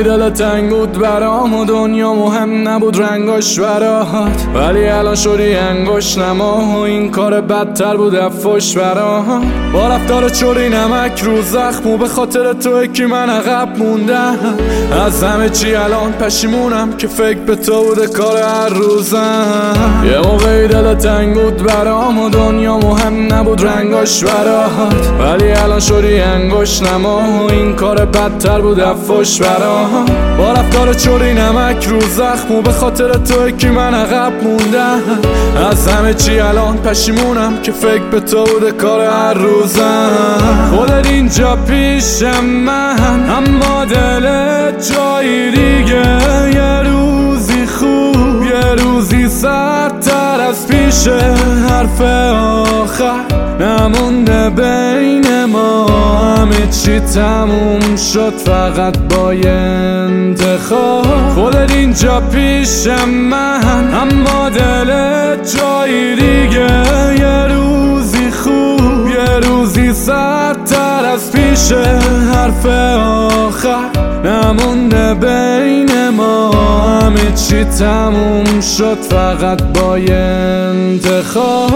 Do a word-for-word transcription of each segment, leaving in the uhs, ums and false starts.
دل تنگ بود برام و دنیا مهم نبود رنگاش برات، ولی الان شدی انگوش نما و این کار بدتر بود افوش برام. با رفتار چوری نمک رو زخم و به خاطر تو که من عقب موندم از همه چی الان پشیمونم که فکر به تو بوده کار هر روزم. یه موقعی دل تنگ بود برام و دنیا مهم نبود رنگاش برات، ولی الان شدی انگوش نما و این کار بدتر بود افوش برام. با رفتار چوری نمک رو زخم و به خاطر تو که من عقب موندم از همه چی الان پشیمونم که فکر به تو بوده کار هر روزم. خودت اینجا پیشم من اما دلت جایی دیگه، یه روزی خوب یه روزی سردتر از پیشه، حرف آخر نمونده بین ما، همه چی تموم شد فقط با یه انتخاب. خودت اینجا پیشم من اما دلت جایی دیگه، یه روزی خوب یه روزی سردتر از پیشه، حرف آخر نمونده بین ما، همه چی تموم شد فقط با یه انتخاب.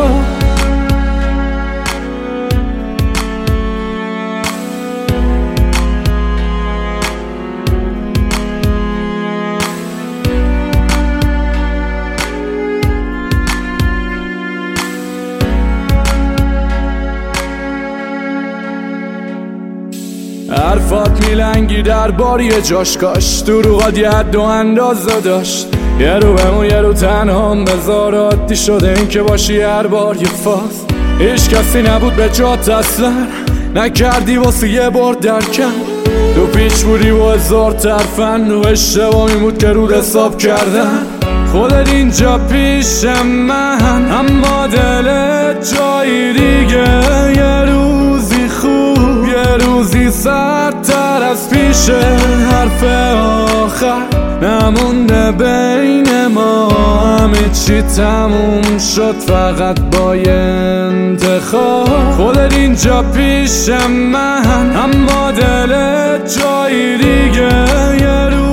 حرفات میلنگی در بار یه جاش کاش، دروغات یه حد و اندازه داشت، یه رو بمون یه رو تنهام بذار، عادی شده این که باشی هر بار یه فاز. هیچ کسی نبود به جات اصلا، نکردی واسه یه بار درکم، تو پیچ بودی و هزار ترفن و اشتباهی بود که رود حساب کردن. خودت اینجا پیشم من اما دلت جایی دیگه، یه روزی خوب یه روزی سردتر از پیشه، حرف آخر نمونده بین ما، همه چی تموم شد فقط با یه انتخاب. خودت اینجا پیشم من اما دلت جایی دیگه، یه